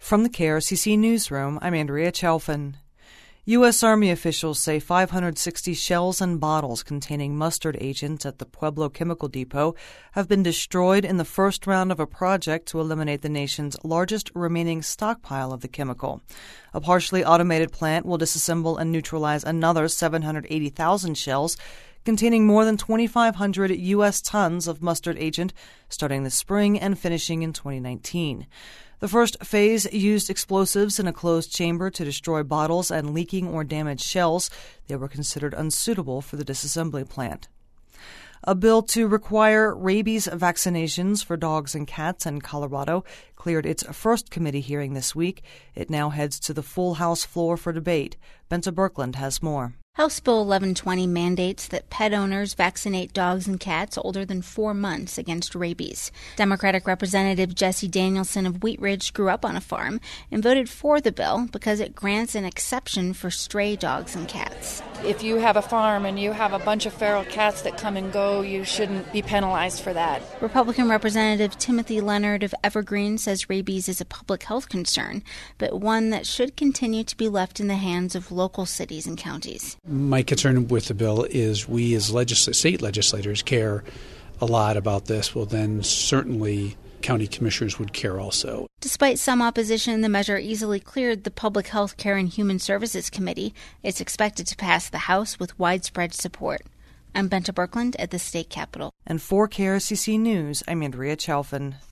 From the KRCC Newsroom, I'm Andrea Chalfin. U.S. Army officials say 560 shells and bottles containing mustard agent at the Pueblo Chemical Depot have been destroyed in the first round of a project to eliminate the nation's largest remaining stockpile of the chemical. A partially automated plant will disassemble and neutralize another 780,000 shells containing more than 2,500 U.S. tons of mustard agent starting this spring and finishing in 2019. The first phase used explosives in a closed chamber to destroy bottles and leaking or damaged shells. They were considered unsuitable for the disassembly plant. A bill to require rabies vaccinations for dogs and cats in Colorado cleared its first committee hearing this week. It now heads to the full House floor for debate. Benta Birkeland has more. House Bill 1120 mandates that pet owners vaccinate dogs and cats older than 4 months against rabies. Democratic Representative Jesse Danielson of Wheat Ridge grew up on a farm and voted for the bill because it grants an exception for stray dogs and cats. If you have a farm and you have a bunch of feral cats that come and go, you shouldn't be penalized for that. Republican Representative Timothy Leonard of Evergreen says rabies is a public health concern, but one that should continue to be left in the hands of local cities and counties. My concern with the bill is we as state legislators care a lot about this. Well, then certainly county commissioners would care also. Despite some opposition, the measure easily cleared the Public Health Care and Human Services Committee. It's expected to pass the House with widespread support. I'm Benta Birkeland at the state capitol. And for KRCC News, I'm Andrea Chalfin.